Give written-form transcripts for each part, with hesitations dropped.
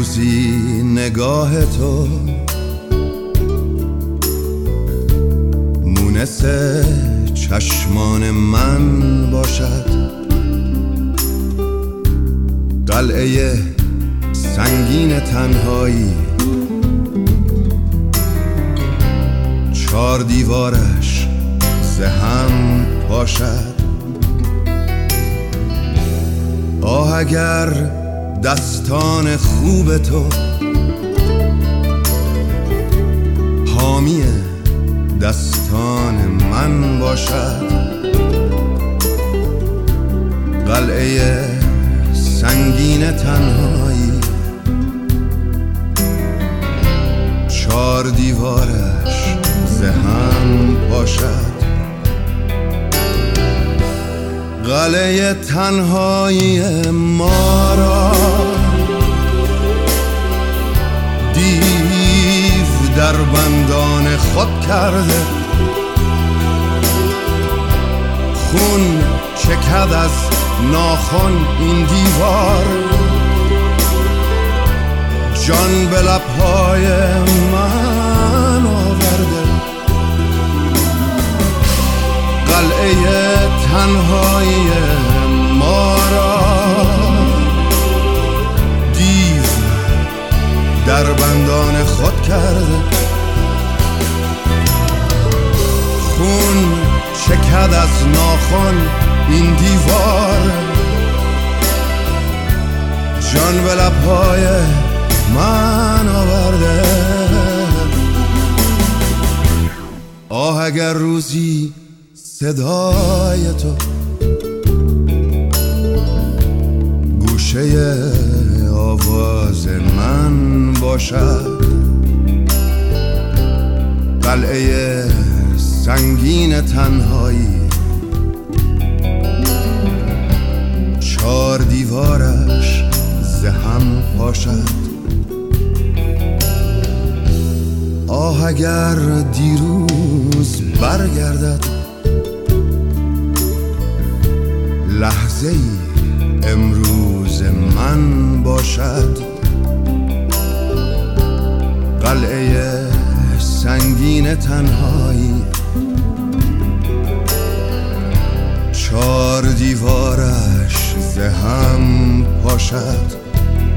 روزی نگاه تو مونس چشمان من باشد، قلعه سنگین تنهایی، چار دیوارش زهم پاشد. آه اگر دستان خوب تو حامی دستان من باشد، قلعه سنگین تنهایی، چار دیوارش زهم پاشد. قلعه تنهایی ما را دیو در بندان خود کرده، خون چکد از ناخن این دیوار، جان به لبهای من آورده. قلعه تنهایی ما را دیو در بندان خود کرده، خون چکد از ناخن این دیوار، جان به لبهای من آورده. آه اگر روزی صدای تو گوشه آواز من باشد، قلعه سنگین تنهایی، چار دیوارش زهم پاشد. آه اگر دیروز برگردد لحظه ای امروز من باشد، قلعه سنگین تنهایی، چار دیوارش زهم پاشد.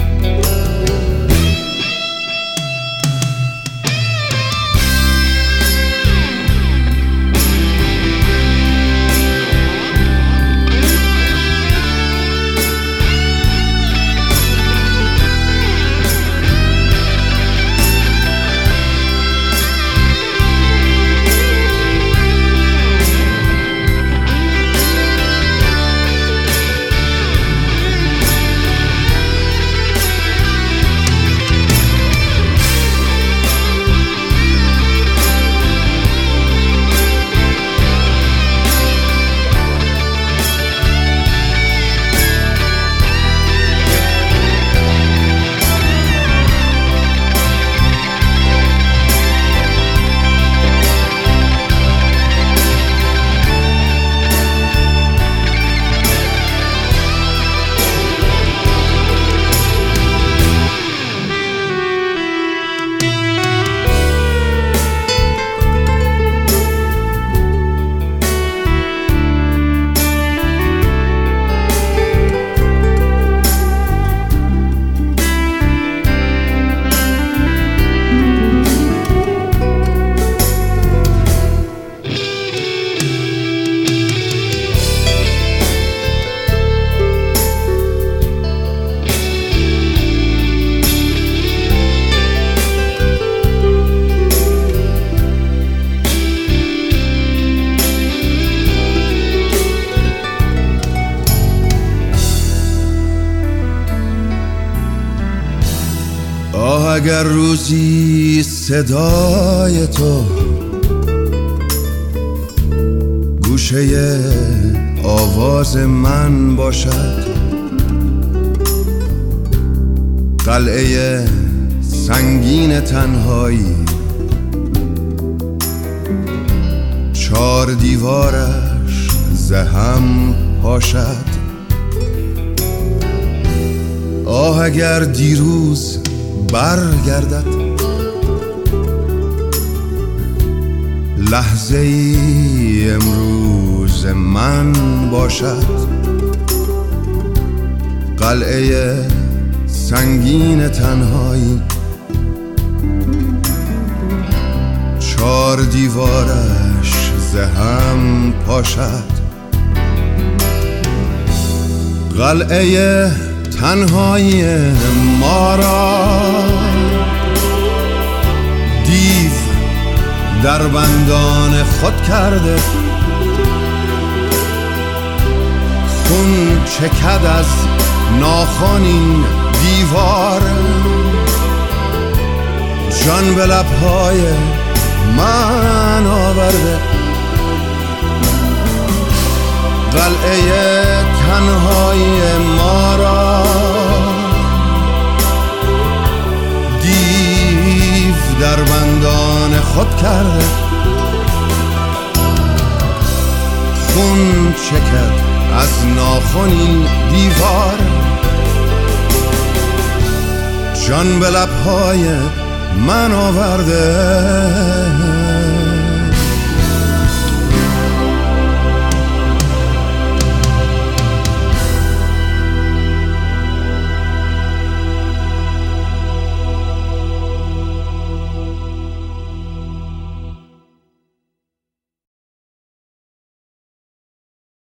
اگر روزی صدای تو گوشه آواز من باشد، قلعه سنگین تنهایی، چار دیوارش زهم پاشد. آه اگر دیروز برگردد، لحظه ای امروز من باشد، قلعه سنگین تنهایی، چار دیوارش زهم پاشد. قلعه تنهایی ما را دیو در بندان خود کرده، خون چکد از ناخن این دیوار، جان به لبهای من آورده. قلعه تنهایی ما را دیو در بندان خود کرده، خون چکد از ناخن این دیوار، جان به لبهای من آورده.